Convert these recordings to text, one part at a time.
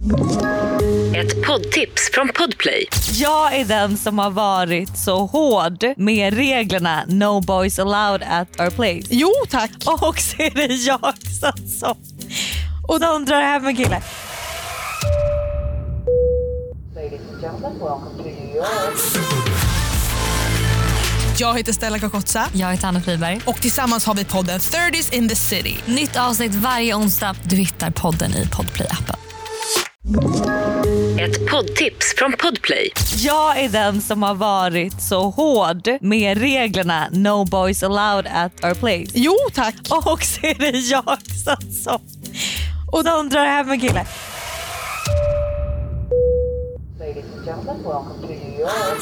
Ett poddtips från Podplay. Jag är den som har varit så hård med reglerna No boys allowed at our place. Jo, tack. Och så är det jag som och de drar hem en kille. Ladies and gentlemen, welcome to New York. Jag heter Stella Kakotsa. Jag heter Anna Friberg. Och tillsammans har vi podden 30s in the City. Nytt avsnitt varje onsdag. Du hittar podden i Podplay-appen. Ett poddtips från Podplay. Jag är den som har varit så hård med reglerna No boys allowed at our place. Jo, tack. Och så är det jag som och de drar hem en kille. Ladies and gentlemen, welcome to New York.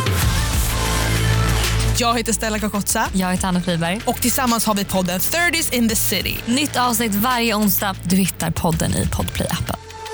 Jag heter Stella Kakotsa. Jag heter Anna Friberg. Och tillsammans har vi podden 30s in the City. Nytt avsnitt varje onsdag. Du hittar podden i Podplay-appen.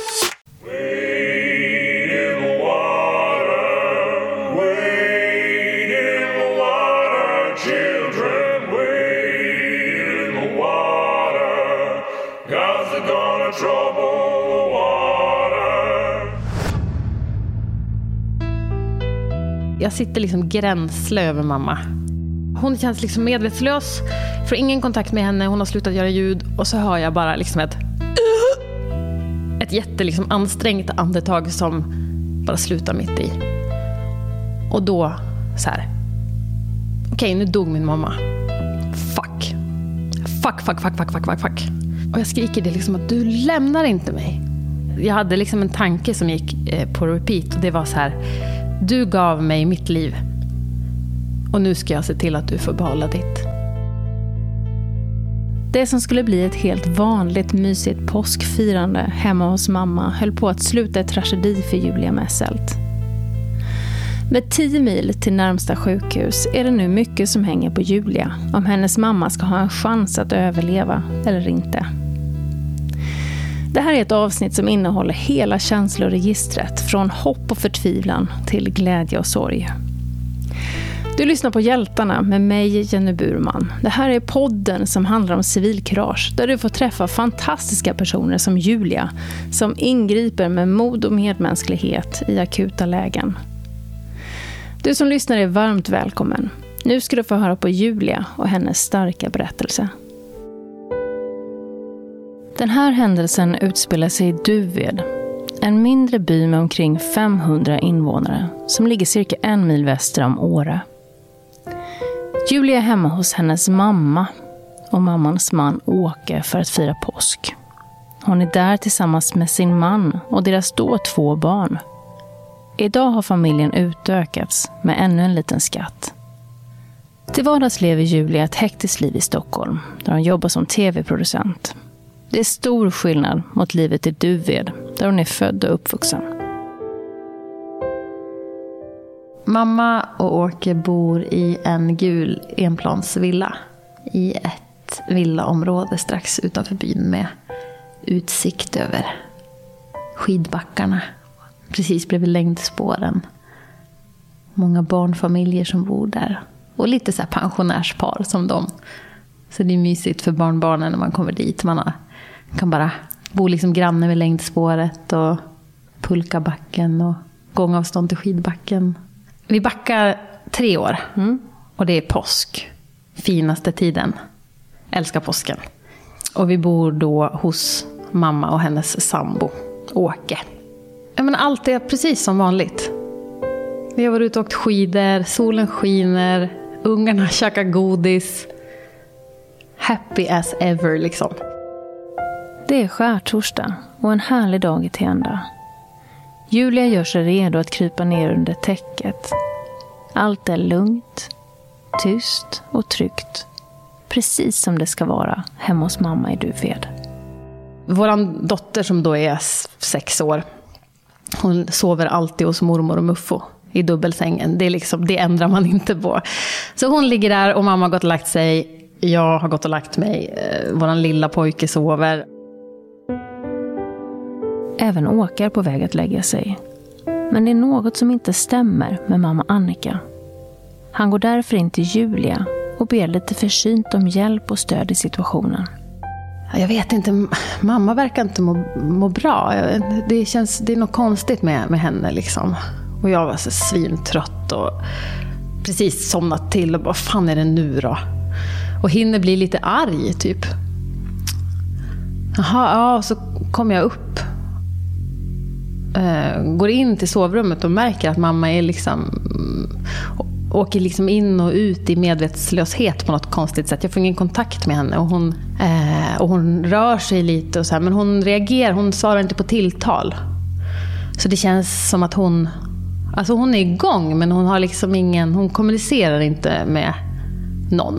Jag sitter liksom gränsle över mamma. Hon känns liksom medvetslös. Får ingen kontakt med henne. Hon har slutat göra ljud. Och så hör jag bara liksom ett jätte liksom ansträngt andetag som bara slutar mitt i. Och då så här. Okej, nu dog min mamma. Fuck. Och jag skriker det liksom att du lämnar inte mig. Jag hade liksom en tanke som gick på repeat. Och det var så här. Du gav mig mitt liv. Och nu ska jag se till att du får behålla ditt. Det som skulle bli ett helt vanligt mysigt påskfirande hemma hos mamma höll på att sluta i tragedi för Julia Messelt. Med 10 mil till närmsta sjukhus är det nu mycket som hänger på Julia om hennes mamma ska ha en chans att överleva eller inte. Det här är ett avsnitt som innehåller hela känsloregistret från hopp och förtvivlan till glädje och sorg. Du lyssnar på Hjältarna med mig, Jenny Burman. Det här är podden som handlar om civilkurage där du får träffa fantastiska personer som Julia som ingriper med mod och medmänsklighet i akuta lägen. Du som lyssnar är varmt välkommen. Nu ska du få höra på Julia och hennes starka berättelse. Den här händelsen utspelar sig i Duved, en mindre by med omkring 500 invånare som ligger cirka 1 mil väster om Åre. Julia är hemma hos hennes mamma och mammans man Åke för att fira påsk. Hon är där tillsammans med sin man och deras då 2 barn. Idag har familjen utökats med ännu en liten skatt. Till vardags lever Julia ett hektiskt liv i Stockholm där hon jobbar som tv-producent. Det är stor skillnad mot livet i Duved där hon är född och uppvuxen. Mamma och Åke bor i en gul enplansvilla i ett villaområde strax utanför byn med utsikt över skidbackarna. Precis bredvid längdspåren. Många barnfamiljer som bor där. Och lite så här pensionärspar som dem. Så det är mysigt för barnbarnen när man kommer dit. Man kan bara bo liksom granne med längdspåret och pulkabacken och gångavstånd till skidbacken. Vi backar 3 år. Och det är påsk. Finaste tiden. Älskar påsken. Och vi bor då hos mamma och hennes sambo Åke. Men allt är precis som vanligt. Vi har varit ute och åkt skidor. Solen skiner. Ungarna käkar godis. Happy as ever liksom. Det är skärtorsdag och en härlig dag i Tenda. Julia gör sig redo att krypa ner under täcket. Allt är lugnt, tyst och tryggt. Precis som det ska vara hemma hos mamma i Duved. Våran dotter som då är 6 år. Hon sover alltid hos mormor och muffo i dubbelsängen. Det är liksom, det ändrar man inte på. Så hon ligger där och mamma har gått och lagt sig. Jag har gått och lagt mig. Våran lilla pojke sover. Även Åke är på väg att lägga sig. Men det är något som inte stämmer med mamma Annika. Han går därför in till Julia och ber lite försynt om hjälp och stöd i situationen. Jag vet inte, mamma verkar inte må bra. Det är något konstigt med henne liksom. Och jag var så svintrött och precis somnat till och bara, vad fan är det nu då? Och hinner bli lite arg typ. Jaha, ja, så kommer jag upp. Går in till sovrummet och märker att mamma är liksom, åker liksom in och ut i medvetslöshet på något konstigt sätt. Jag får ingen kontakt med henne och hon rör sig lite och så här, men hon reagerar, hon svarar inte på tilltal. Så det känns som att hon är igång, men hon har liksom hon kommunicerar inte med någon.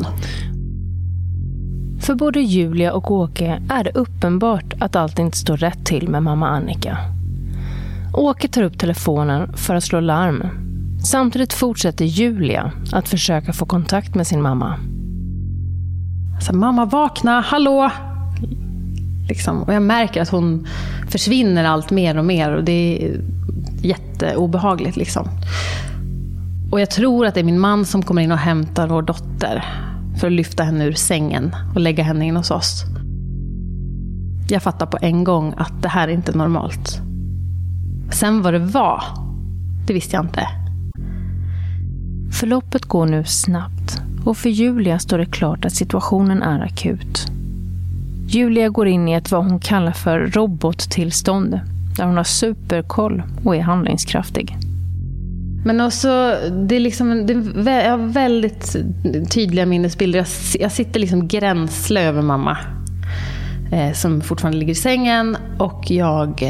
För både Julia och Åke är det uppenbart att allt inte står rätt till med mamma Annika. Åke tar upp telefonen för att slå larm. Samtidigt fortsätter Julia att försöka få kontakt med sin mamma. Alltså, mamma, vakna, hallå! Liksom. Och jag märker att hon försvinner allt mer och mer och det är jätteobehagligt liksom. Och jag tror att det är min man som kommer in och hämtar vår dotter för att lyfta henne ur sängen och lägga henne in hos oss. Jag fattar på en gång att det här är inte normalt. Sen vad det var, det visste jag inte. Förloppet går nu snabbt och för Julia står det klart att situationen är akut. Julia går in i ett vad hon kallar för robottillstånd där hon har superkoll och är handlingskraftig. Men också, det är liksom, jag har väldigt tydliga minnesbilder. Jag sitter liksom gränsle över mamma som fortfarande ligger i sängen och jag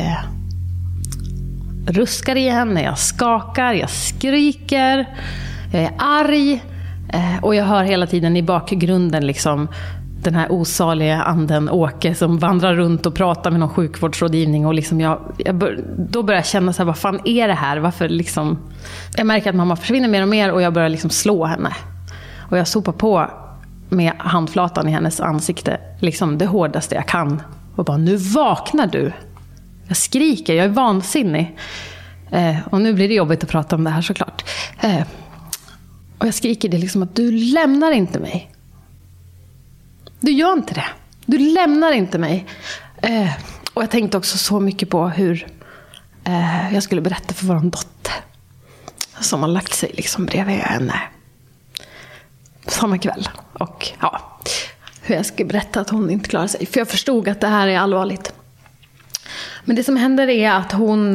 ruskar i henne, jag skakar, jag skriker, jag är arg och jag hör hela tiden i bakgrunden liksom den här osaliga anden Åke som vandrar runt och pratar med någon sjukvårdsrådgivning och liksom då börjar jag känna så här, vad fan är det här? Varför liksom, jag märker att mamma försvinner mer och mer och jag börjar liksom slå henne. Och jag sopar på med handflatan i hennes ansikte, liksom det hårdaste jag kan och bara, nu vaknar du. Jag skriker, jag är vansinnig. Och nu blir det jobbigt att prata om det här såklart. Och jag skriker det liksom att du lämnar inte mig. Du gör inte det. Du lämnar inte mig. Och jag tänkte också så mycket på hur jag skulle berätta för vår dotter. Som har lagt sig liksom bredvid henne. Samma kväll. Och ja, hur jag skulle berätta att hon inte klarar sig. För jag förstod att det här är allvarligt. Men det som händer är att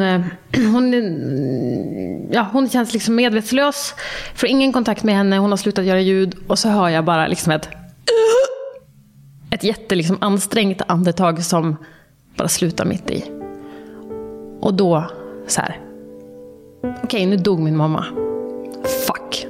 hon känns liksom medvetslös. Får ingen kontakt med henne. Hon har slutat göra ljud. Och så hör jag bara liksom ett jätte liksom ansträngt andetag som bara slutar mitt i. Och då så här. Okej, nu dog min mamma. Fuck.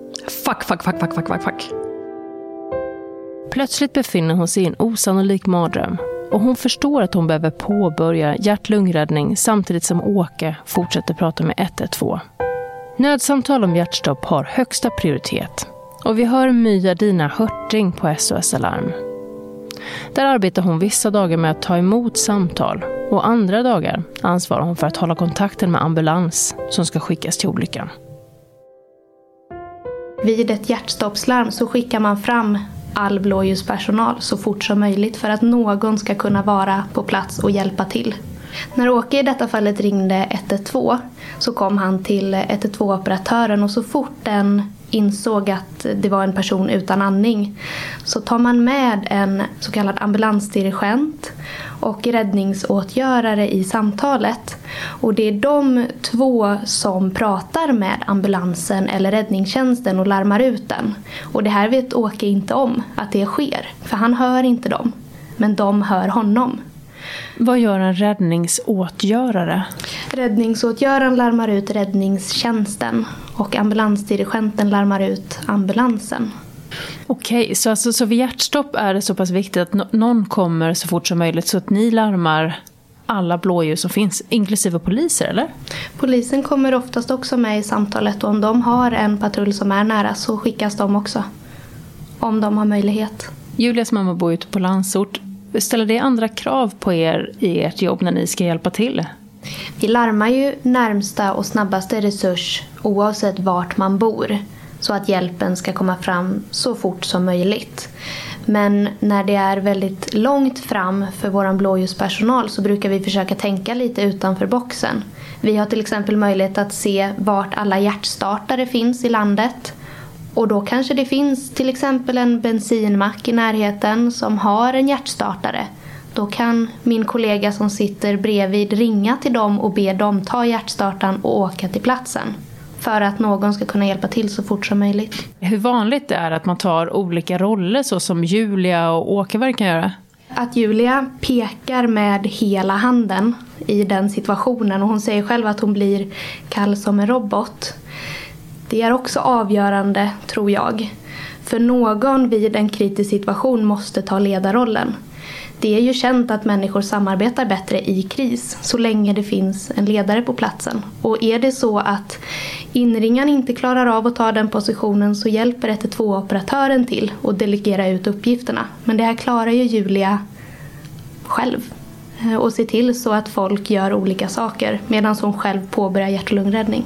Plötsligt befinner hon sig i en osannolik mardröm. Och hon förstår att hon behöver påbörja hjärt-lungräddning samtidigt som Åke fortsätter prata med 112. Nödsamtal om hjärtstopp har högsta prioritet. Och vi hör Mya Dina Hörting på SOS Alarm. Där arbetar hon vissa dagar med att ta emot samtal. Och andra dagar ansvarar hon för att hålla kontakten med ambulans som ska skickas till olyckan. Vid ett hjärtstoppslarm så skickar man fram all blåljuspersonal så fort som möjligt för att någon ska kunna vara på plats och hjälpa till. När Åke i detta fallet ringde 112 så kom han till 112-operatören och så fort den insåg att det var en person utan andning så tar man med en så kallad ambulansdirigent och räddningsåtgörare i samtalet. Och det är de två som pratar med ambulansen eller räddningstjänsten och larmar ut den. Och det här vet Åke inte om att det sker, för han hör inte dem, men de hör honom. Vad gör en räddningsåtgörare? Räddningsåtgöraren larmar ut räddningstjänsten och ambulansdirigenten larmar ut ambulansen. Okej, så vid hjärtstopp är det så pass viktigt att någon kommer så fort som möjligt så att ni larmar alla blåljus som finns, inklusive poliser, eller? Polisen kommer oftast också med i samtalet och om de har en patrull som är nära så skickas de också. Om de har möjlighet. Julias mamma bor ute på landsort. Ställer det andra krav på er i ert jobb när ni ska hjälpa till? Vi larmar ju närmsta och snabbaste resurs oavsett vart man bor så att hjälpen ska komma fram så fort som möjligt. Men när det är väldigt långt fram för vår blåljuspersonal så brukar vi försöka tänka lite utanför boxen. Vi har till exempel möjlighet att se vart alla hjärtstartare finns i landet. Och då kanske det finns till exempel en bensinmack i närheten som har en hjärtstartare. Då kan min kollega som sitter bredvid ringa till dem och be dem ta hjärtstartaren och åka till platsen. För att någon ska kunna hjälpa till så fort som möjligt. Hur vanligt det är att man tar olika roller så som Julia och Åke verkar göra? Att Julia pekar med hela handen i den situationen och hon säger själv att hon blir kall som en robot. Det är också avgörande, tror jag. För någon vid en kritisk situation måste ta ledarrollen. Det är ju känt att människor samarbetar bättre i kris så länge det finns en ledare på platsen. Och är det så att inringaren inte klarar av att ta den positionen så hjälper 112-operatören till och delegera ut uppgifterna. Men det här klarar ju Julia själv och ser till så att folk gör olika saker medan hon själv påbörjar hjärt- och lungräddning.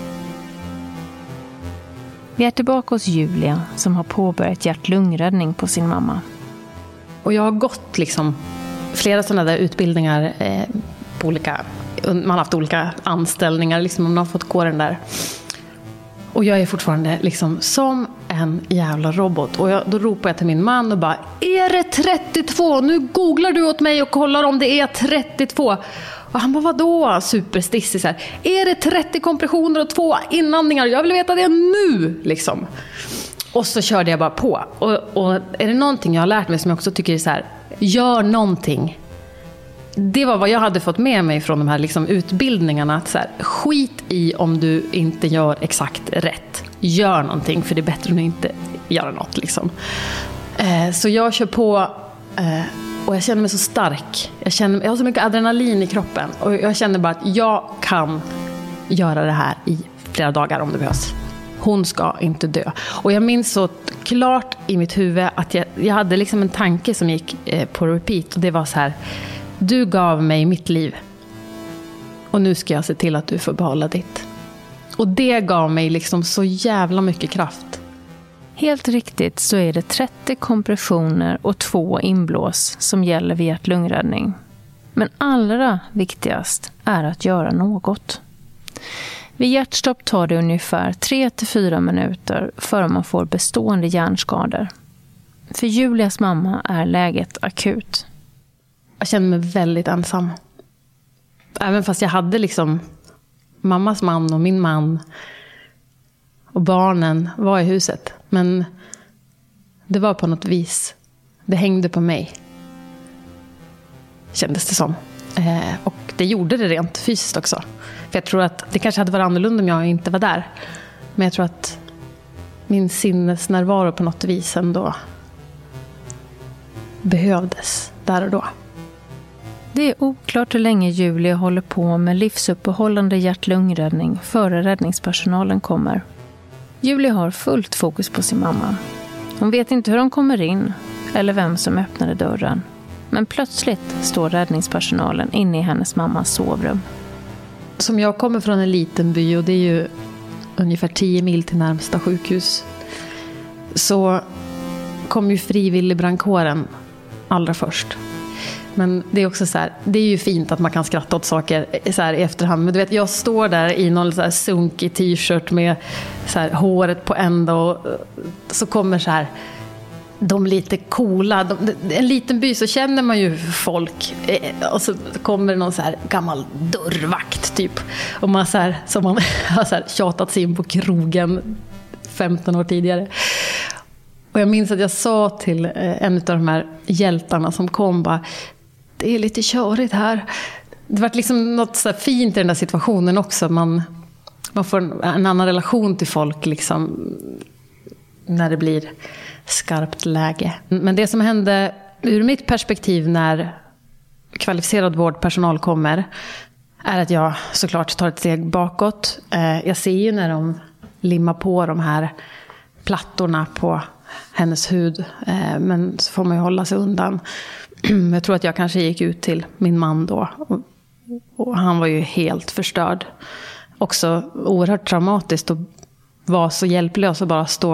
Vi är tillbaka hos Julia som har påbörjat hjärt-lungräddning på sin mamma. Och jag har gått liksom flera sådana där utbildningar på olika, man har haft olika anställningar liksom, man har fått gå den där. Och jag är fortfarande liksom som en jävla robot. Och då ropar jag till min man och bara, är det 32? Nu googlar du åt mig och kollar om det är 32. Och han bara, vadå? Superstissig så här. Är det 30 kompressioner och 2 inandningar? Jag vill veta det nu liksom. Och så körde jag bara på. Och är det någonting jag har lärt mig som jag också tycker är så här, gör någonting. Det var vad jag hade fått med mig från de här liksom utbildningarna. Att så här, skit i om du inte gör exakt rätt. Gör någonting, för det är bättre än att inte göra något. Liksom. Så jag kör på och jag känner mig så stark. Jag har så mycket adrenalin i kroppen. Och jag känner bara att jag kan göra det här i flera dagar om det behövs. Hon ska inte dö. Och jag minns så klart i mitt huvud att jag hade liksom en tanke som gick på repeat. Och det var så här, du gav mig mitt liv. Och nu ska jag se till att du får behålla ditt. Och det gav mig liksom så jävla mycket kraft. Helt riktigt så är det 30 kompressioner och 2 inblås som gäller vid hjärt-lungräddning. Men allra viktigast är att göra något. Vid hjärtstopp tar det ungefär 3-4 minuter före man får bestående hjärnskador. För Julias mamma är läget akut. Jag kände mig väldigt ensam. Även fast jag hade liksom mammas man och min man och barnen var i huset. Men det var på något vis, det hängde på mig. Kändes det som. Och det gjorde det rent fysiskt också. För jag tror att det kanske hade varit annorlunda om jag inte var där. Men jag tror att min sinnesnärvaro på något vis ändå behövdes där och då. Det är oklart hur länge Julia håller på med livsuppehållande hjärt-lungräddning före räddningspersonalen kommer. Julia har fullt fokus på sin mamma. Hon vet inte hur de kommer in eller vem som öppnade dörren. Men plötsligt står räddningspersonalen inne i hennes mammas sovrum. Som jag kommer från en liten by och det är ju ungefär 10 mil till närmsta sjukhus. Så kom ju frivilligbrandkåren allra först. Men det är också så här, det är ju fint att man kan skratta åt saker så här i efterhand. Men du vet, jag står där i någon så här sunkig t-shirt med så här håret på ända och så kommer så här de lite coola. En liten by så känner man ju folk och så kommer någon så här gammal dörrvakt typ. Och man så här, som man har så här tjatat sig in på krogen 15 år tidigare. Och jag minns att jag sa till en av de här hjältarna som kom bara, det är lite körigt här. Det var liksom något så här fint i den där situationen också. Man får en annan relation till folk liksom när det blir skarpt läge. Men det som hände ur mitt perspektiv när kvalificerad vårdpersonal kommer är att jag såklart tar ett steg bakåt. Jag ser ju när de limmar på de här plattorna på hennes hud. Men så får man ju hålla sig undan. Jag tror att jag kanske gick ut till min man då. Och han var ju helt förstörd. Också oerhört traumatiskt och var så hjälplös att bara stå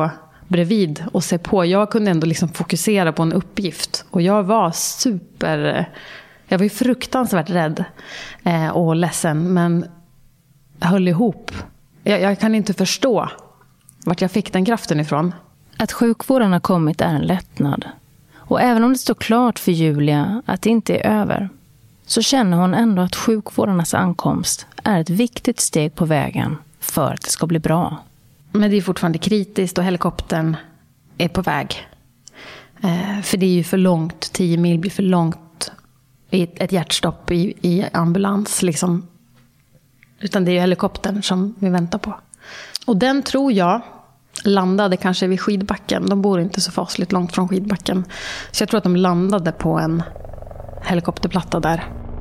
bredvid och se på. Jag kunde ändå liksom fokusera på en uppgift. Och jag var jag var ju fruktansvärt rädd och ledsen. Men jag höll ihop. Jag kan inte förstå vart jag fick den kraften ifrån. Att sjukvården har kommit är en lättnad. Och även om det står klart för Julia att det inte är över, så känner hon ändå att sjukvårdarnas ankomst är ett viktigt steg på vägen för att det ska bli bra. Men det är fortfarande kritiskt och helikoptern är på väg. För det är ju för långt, 10 mil blir för långt i ett hjärtstopp i ambulans liksom. Utan det är ju helikoptern som vi väntar på. Och den tror jag landade kanske vid skidbacken. De bor inte så fasligt långt från skidbacken. Så jag tror att de landade på en helikopterplatta där.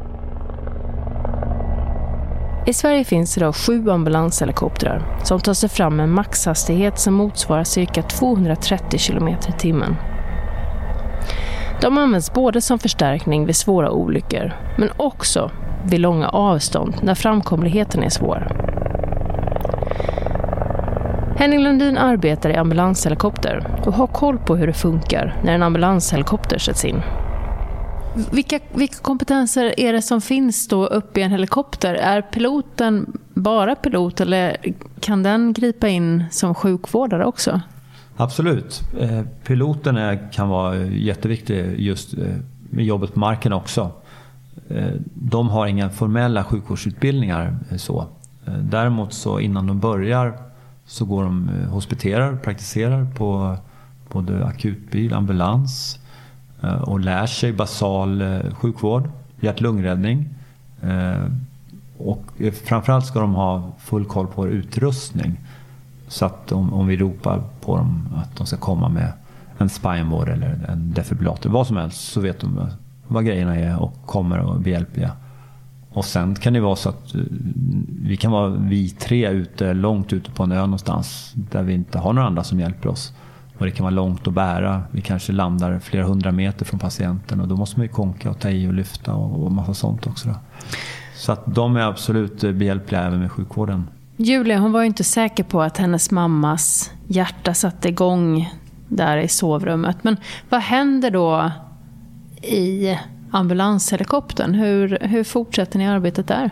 I Sverige finns idag 7 ambulanshelikoptrar som tar sig fram med maxhastighet som motsvarar cirka 230 km/h. De används både som förstärkning vid svåra olyckor, men också vid långa avstånd när framkomligheten är svår. Henning Lundin arbetar i ambulanshelikopter och har koll på hur det funkar när en ambulanshelikopter sätts in. Vilka kompetenser är det som finns då uppe i en helikopter? Är piloten bara pilot eller kan den gripa in som sjukvårdare också? Absolut. Piloten kan vara jätteviktig just med jobbet på marken också. De har inga formella sjukvårdsutbildningar så. Däremot så innan de börjar så går de hospiterar, praktiserar på både akutbil, ambulans och lär sig basal sjukvård, hjärt-lungräddning. Och framförallt ska de ha full koll på utrustning. Så att om vi ropar på dem att de ska komma med en spineboard eller en defibrillator, vad som helst, så vet de vad grejerna är och kommer och bli hjälpliga. Och sen kan det vara så att vi 3 ute, långt ute på en ö någonstans där vi inte har några andra som hjälper oss. Och det kan vara långt att bära. Vi kanske landar flera 100 meter från patienten och då måste man ju konka och ta i och lyfta och massa sånt också då. Så att de är absolut behjälpliga även med sjukvården. Julia, hon var ju inte säker på att hennes mammas hjärta satte igång där i sovrummet. Men vad händer då i ambulanshelikoptern? Hur fortsätter ni arbetet där?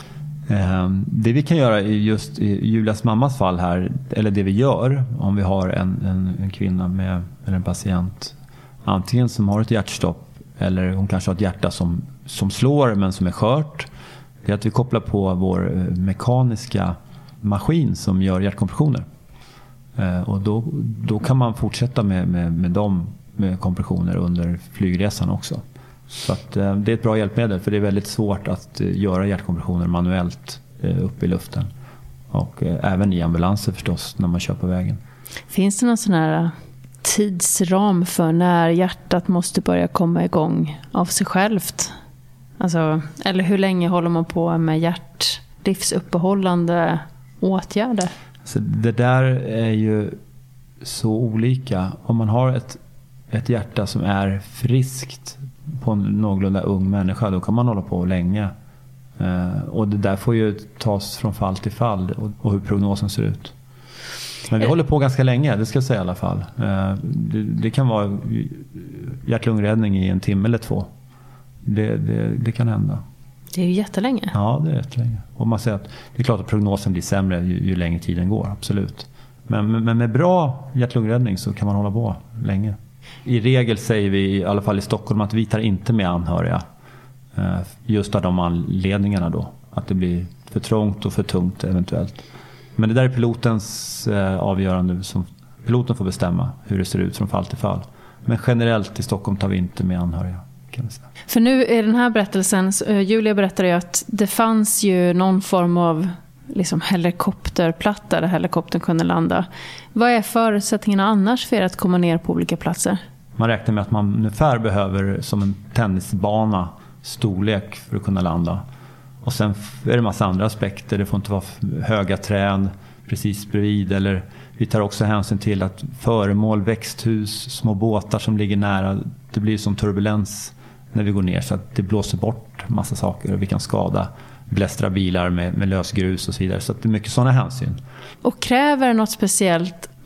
Det vi kan göra just i Julias mammas fall här, eller det vi gör om vi har en kvinna med, eller en patient antingen som har ett hjärtstopp eller hon kanske har ett hjärta som slår men som är skört, det är att vi kopplar på vår mekaniska maskin som gör hjärtkompressioner. Och då kan man fortsätta med kompressioner under flygresan också. Så att, det är ett bra hjälpmedel för det är väldigt svårt att göra hjärtkompressioner manuellt uppe i luften. Och även i ambulanser förstås när man kör på vägen. Finns det någon sån här tidsram för när hjärtat måste börja komma igång av sig självt? Alltså, eller hur länge håller man på med hjärtlivsuppehållande åtgärder? Så det där är ju så olika. Om man har ett hjärta som är friskt på en någorlunda ung människa, då kan man hålla på länge. Och det där får ju tas från fall till fall och hur prognosen ser ut. Men vi håller på ganska länge, det ska jag säga i alla fall. Det kan vara hjärt-lungräddning i 1 timme eller 2. Det kan hända. Det är ju jättelänge. Ja, det är jättelänge. Och man säger att det är klart att prognosen blir sämre ju längre tiden går, absolut. Men med bra hjärt-lungräddning så kan man hålla på länge. I regel säger vi, i alla fall i Stockholm, att vi tar inte med anhöriga. Just av de anledningarna då. Att det blir för trångt och för tungt eventuellt. Men det där är pilotens avgörande. Som piloten får bestämma hur det ser ut från fall till fall. Men generellt i Stockholm tar vi inte med anhöriga. Kan vi säga. För nu i den här berättelsen, Julia berättade ju att det fanns ju någon form av liksom helikopterplatta där helikoptern kunde landa. Vad är förutsättningarna annars för att komma ner på olika platser? Man räknar med att man ungefär behöver som en tennisbana storlek för att kunna landa. Och sen är det en massa andra aspekter. Det får inte vara höga träd precis bredvid. Eller vi tar också hänsyn till att föremål, växthus, små båtar som ligger nära. Det blir som turbulens när vi går ner så att det blåser bort massa saker. Och vi kan skada, blästra bilar med lösgrus och så vidare. Så att det är mycket sådana hänsyn. Och kräver något speciellt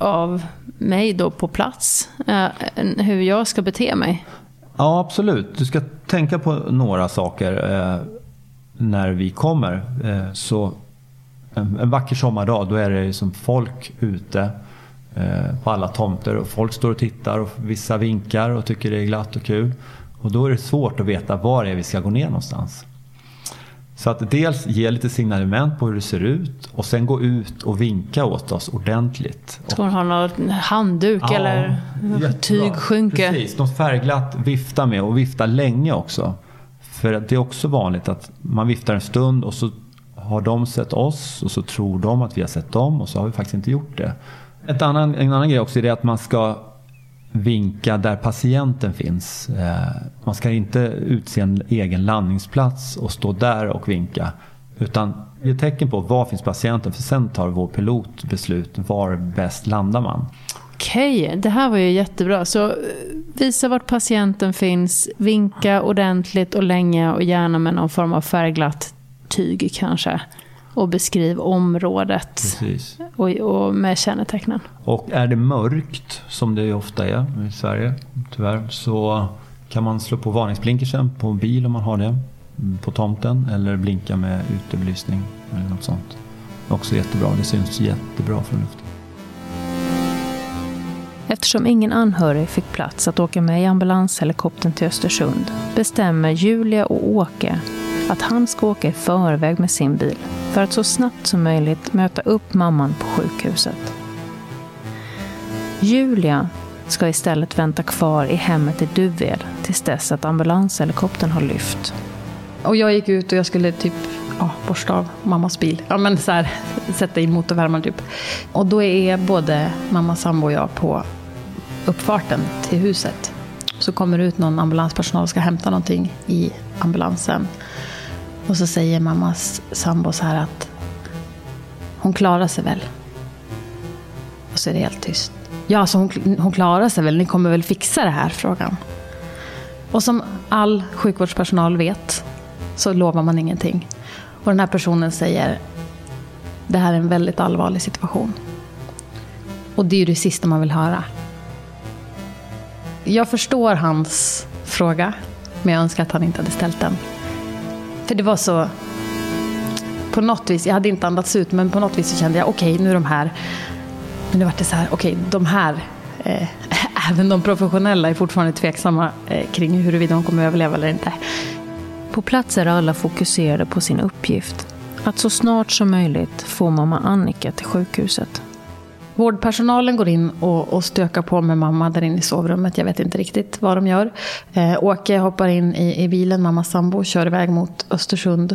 av mig då på plats, hur jag ska bete mig. Ja, absolut. Du ska tänka på några saker när vi kommer. Så en vacker sommardag, då är det som folk ute på alla tomter och folk står och tittar och vissa vinkar och tycker det är glatt och kul. Och då är det svårt att veta var det är vi ska gå ner någonstans. Så att dels ge lite signalement på hur det ser ut och sen gå ut och vinka åt oss ordentligt. Ska man ha någon handduk eller tygskynke? Precis, något färgglatt vifta med och vifta länge också. För det är också vanligt att man viftar en stund och så har de sett oss och så tror de att vi har sett dem och så har vi faktiskt inte gjort det. En annan grej också är det att man ska vinka där patienten finns. Man ska inte utse en egen landningsplats och stå där och vinka. Utan ge tecken på var finns patienten, för sen tar vår pilot beslut var bäst landar man. Okej, det här var ju jättebra. Så visa vart patienten finns, vinka ordentligt och länge och gärna med någon form av färgglatt tyg kanske. Och beskriv området. Precis. Och med kännetecknen. Och är det mörkt, som det ofta är i Sverige tyvärr, så kan man slå på varningsblinkersen på en bil om man har det på tomten, eller blinka med utebelysning eller något sånt. Också jättebra, det syns jättebra från luften. Eftersom ingen anhörig fick plats att åka med i ambulanshelikoptern till Östersund bestämmer Julia och Åke att han ska åka i förväg med sin bil för att så snabbt som möjligt möta upp mamman på sjukhuset. Julia ska istället vänta kvar i hemmet i Duved tills dess att ambulanshelikoptern har lyft. Och jag gick ut och jag skulle typ borsta av mammas bil. Ja, men så här, sätta in motorvärmaren typ. Och då är både mamma, sambo och jag på uppfarten till huset. Så kommer ut någon ambulanspersonal och ska hämta någonting i ambulansen. Och så säger mammas sambo så här att hon klarar sig väl. Och så är det helt tyst. Ja, så hon klarar sig väl. Ni kommer väl fixa det här, frågan. Och som all sjukvårdspersonal vet så lovar man ingenting. Och den här personen säger: det här är en väldigt allvarlig situation. Och det är ju det sista man vill höra. Jag förstår hans fråga, men jag önskar att han inte hade ställt den. För det var så, på något vis, jag hade inte andats ut, men på något vis så kände jag, okej, nu är de här. Men det var det så här, okej, de här, även de professionella är fortfarande tveksamma kring huruvida de kommer överleva eller inte. På plats är alla fokuserade på sin uppgift. Att så snart som möjligt få mamma Annika till sjukhuset. Vårdpersonalen går in och stökar på med mamma där inne i sovrummet. Jag vet inte riktigt vad de gör. Åke hoppar in i bilen, mammas sambo, kör iväg mot Östersund.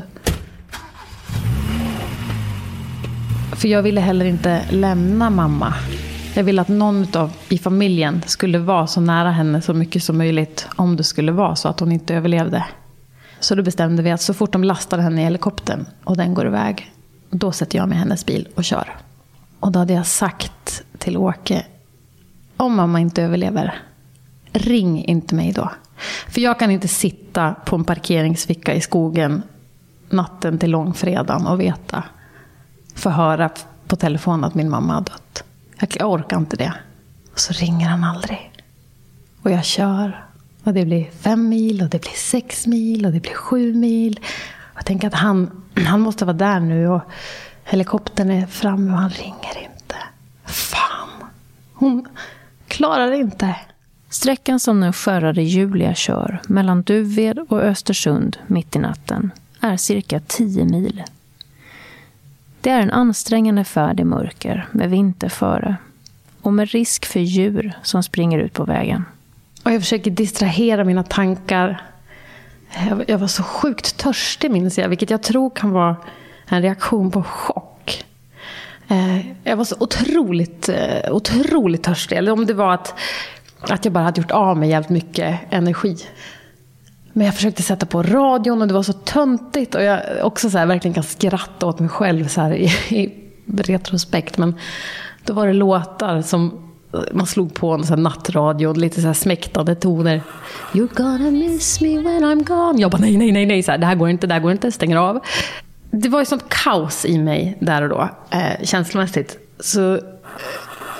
För jag ville heller inte lämna mamma. Jag ville att någon i familjen skulle vara så nära henne så mycket som möjligt, om det skulle vara så att hon inte överlevde. Så då bestämde vi att så fort de lastar henne i helikoptern och den går iväg, då sätter jag med hennes bil och kör. Och då hade jag sagt till Åke: om mamma inte överlever, ring inte mig då. För jag kan inte sitta på en parkeringsficka i skogen natten till långfredagen och få höra på telefon att min mamma har dött. Jag orkar inte det. Och så ringer han aldrig. Och jag kör. Och det blir 5 mil och det blir 6 mil och det blir 7 mil. Jag tänker att han måste vara där nu och helikoptern är framme och han ringer inte. Fan, hon klarar det inte. Sträckan som den skärrade Julia kör mellan Duved och Östersund mitt i natten är cirka 10 mil. Det är en ansträngande färd i mörker med vinter före och med risk för djur som springer ut på vägen. Och jag försöker distrahera mina tankar. Jag var så sjukt törstig, minns jag, vilket jag tror kan vara en reaktion på chock. Jag var så otroligt törstig. Eller om det var att jag bara hade gjort av med jävligt mycket energi. Men jag försökte sätta på radion och det var så töntigt. Och jag också så här verkligen kan skratta åt mig själv så här i retrospekt. Men då var det låtar som man slog på en sån här nattradio, lite så här smäktande toner. You're gonna miss me when I'm gone. Jag bara nej. Så här, det här går inte, stänger av. Det var ju sånt kaos i mig där och då, känslomässigt. Så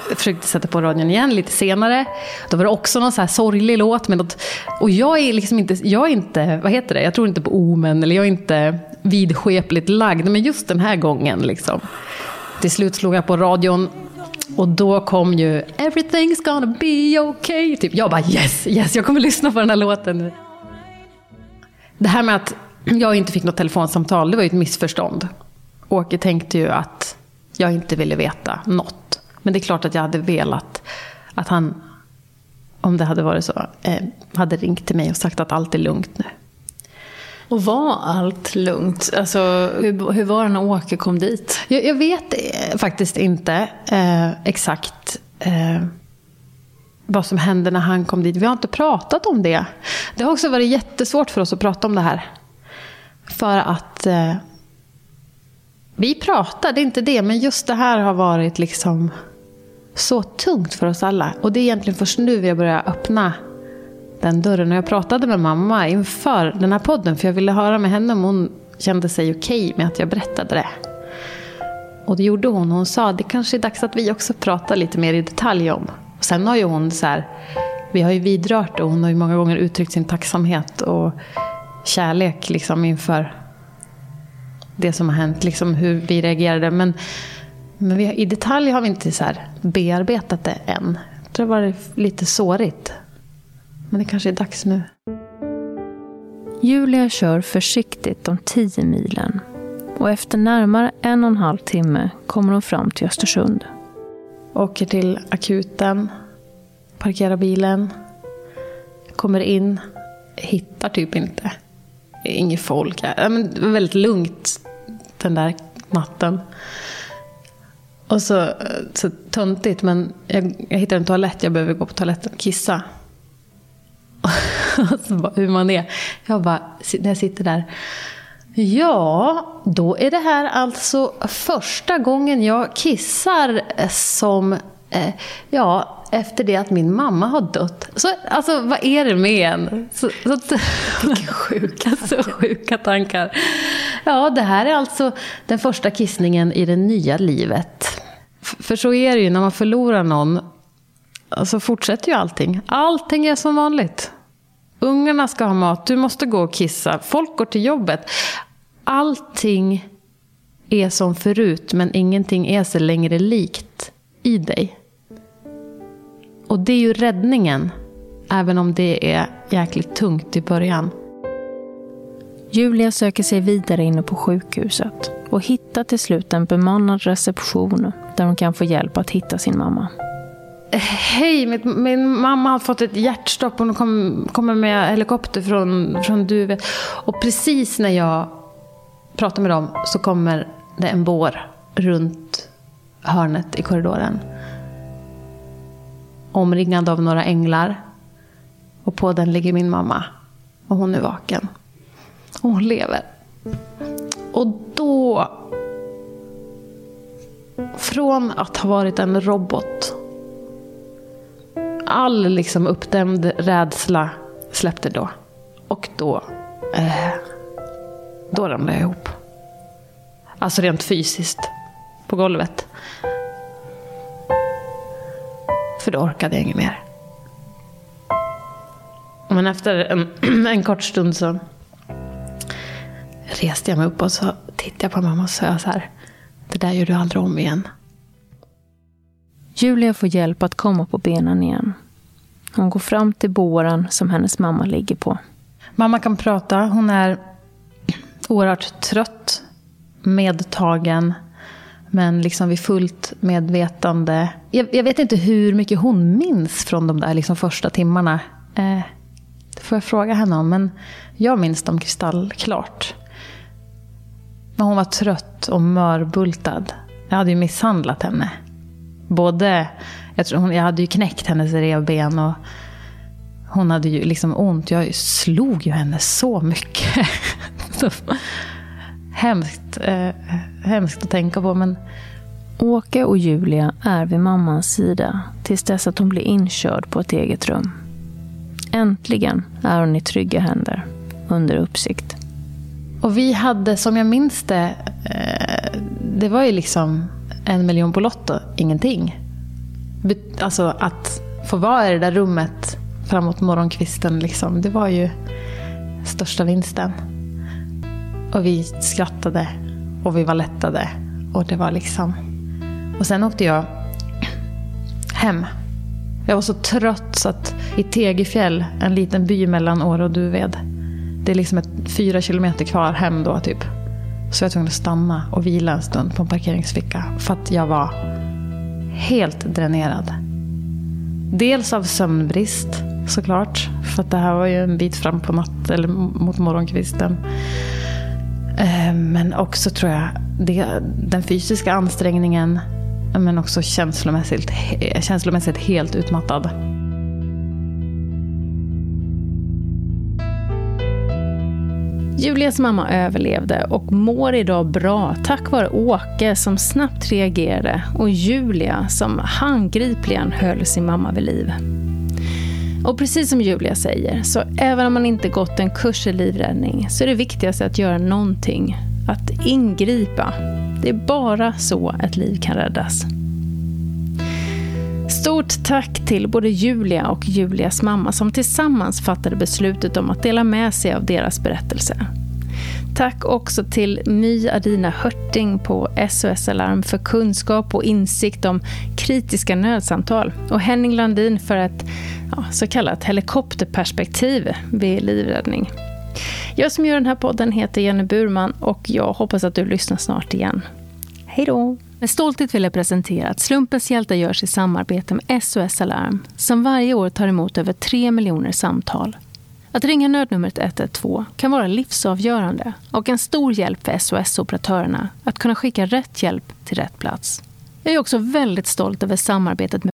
försökte sätta på radion igen lite senare. Då var det också någon så här sorglig låt med något, och jag är liksom inte, vad heter det? Jag tror inte på omen, eller jag är inte vidskepligt lagd, men just den här gången liksom. Till slut slog jag på radion och då kom ju Everything's gonna be okay. Typ. Jag bara yes, jag kommer lyssna på den här låten nu. Det här med att jag inte fick något telefonsamtal, det var ju ett missförstånd. Åke tänkte ju att jag inte ville veta något. Men det är klart att jag hade velat att han, om det hade varit så, hade ringt till mig och sagt att allt är lugnt nu. Och var allt lugnt? Alltså, hur var det när Åke kom dit? Jag vet faktiskt inte exakt vad som hände när han kom dit. Vi har inte pratat om det. Det har också varit jättesvårt för oss att prata om det här. För att vi pratar, det är inte det. Men just det här har varit liksom så tungt för oss alla. Och det är egentligen först nu vi har börjat öppna den dörren. Och jag pratade med mamma inför den här podden. För jag ville höra med henne om hon kände sig okej med att jag berättade det. Och det gjorde hon. Hon sa att det kanske är dags att vi också pratar lite mer i detalj om. Och sen har ju hon så här, vi har ju vidrört och hon har ju många gånger uttryckt sin tacksamhet och kärlek liksom inför det som har hänt, liksom hur vi reagerade. Men i detalj har vi inte så här bearbetat det än. Jag tror det var lite sårigt. Men det kanske är dags nu. Julia kör försiktigt de 10 milen. Och efter närmare 1,5 timme kommer hon fram till Östersund. Åker till akuten. Parkerar bilen. Kommer in. Hittar typ inte. Inget folk. Men det var väldigt lugnt den där natten. Och så töntigt. Men jag hittar en toalett. Jag behöver gå på toaletten och kissa. Och så bara, hur man är. Jag bara, när jag sitter där. Ja, då är det här alltså första gången jag kissar som, efter det att min mamma har dött. Så, alltså, vad är det med en? Vilka sjuka tankar. Ja, det här är alltså den första kissningen i det nya livet. För så är det ju, när man förlorar någon så fortsätter ju allting. Allting är som vanligt. Ungarna ska ha mat, du måste gå och kissa. Folk går till jobbet. Allting är som förut, men ingenting är så längre likt i dig. Och det är ju räddningen, även om det är jäkligt tungt i början. Julia söker sig vidare inne på sjukhuset och hittar till slut en bemannad reception där hon kan få hjälp att hitta sin mamma. Hej, min mamma har fått ett hjärtstopp. Hon kommer med helikopter från Duvet. Och precis när jag pratar med dem så kommer det en bår runt hörnet i korridoren. Omringad av några änglar. Och på den ligger min mamma. Och hon är vaken. Och hon lever. Och då, från att ha varit en robot, all liksom uppdämd rädsla släppte då. Och då ramlade jag ihop. Alltså rent fysiskt. På golvet. För då orkade jag inget mer. Men efter en kort stund så reste jag mig upp och så tittade jag på mamma och sa så här: det där gör du aldrig om igen. Julia får hjälp att komma på benen igen. Hon går fram till båren som hennes mamma ligger på. Mamma kan prata. Hon är oerhört trött, medtagen, men liksom vid fullt medvetande. Jag vet inte hur mycket hon minns från de där liksom första timmarna. Det får jag fråga henne om, men jag minns dem kristallklart. Men hon var trött och mörbultad. Jag hade ju misshandlat henne. Jag hade ju knäckt hennes revben och hon hade ju liksom ont. Jag slog ju henne så mycket. Hemskt att tänka på, men Åke och Julia är vid mammans sida tills dess att hon blir inkörd på ett eget rum. Äntligen är hon i trygga händer, under uppsikt. Och vi hade, som jag minns det var ju liksom 1 miljon på lotto, ingenting. Alltså att få vara i det där rummet framåt morgonkvisten liksom, det var ju största vinsten. Och vi skrattade och vi var lättade och det var liksom. Och sen åkte jag hem. Jag var så trött så att i Tegefjäll, en liten by mellan Åre och Duved, det är liksom 4 kilometer kvar hem då typ. Så jag tvungen att stanna och vila en stund på en parkeringsficka för att jag var helt dränerad. Dels av sömnbrist såklart, för att det här var ju en bit fram på natt eller mot morgonkvisten. Men också tror jag den fysiska ansträngningen, men också känslomässigt helt utmattad. Julias mamma överlevde och mår idag bra tack vare Åke som snabbt reagerade och Julia som handgripligen höll sin mamma vid liv. Och precis som Julia säger, så även om man inte gått en kurs i livräddning så är det viktigaste att göra någonting, att ingripa. Det är bara så ett liv kan räddas. Stort tack till både Julia och Julias mamma som tillsammans fattade beslutet om att dela med sig av deras berättelse. Tack också till My Adina Hörting på SOS Alarm för kunskap och insikt om kritiska nödsamtal och Henning Landin för ett så kallat helikopterperspektiv vid livräddning. Jag som gör den här podden heter Jenny Burman och jag hoppas att du lyssnar snart igen. Hej då! Med stolthet vill jag presentera att Slumpens hjältar görs i samarbete med SOS Alarm som varje år tar emot över 3 miljoner samtal. Att ringa nödnumret 112 kan vara livsavgörande och en stor hjälp för SOS-operatörerna att kunna skicka rätt hjälp till rätt plats. Jag är också väldigt stolt över samarbetet med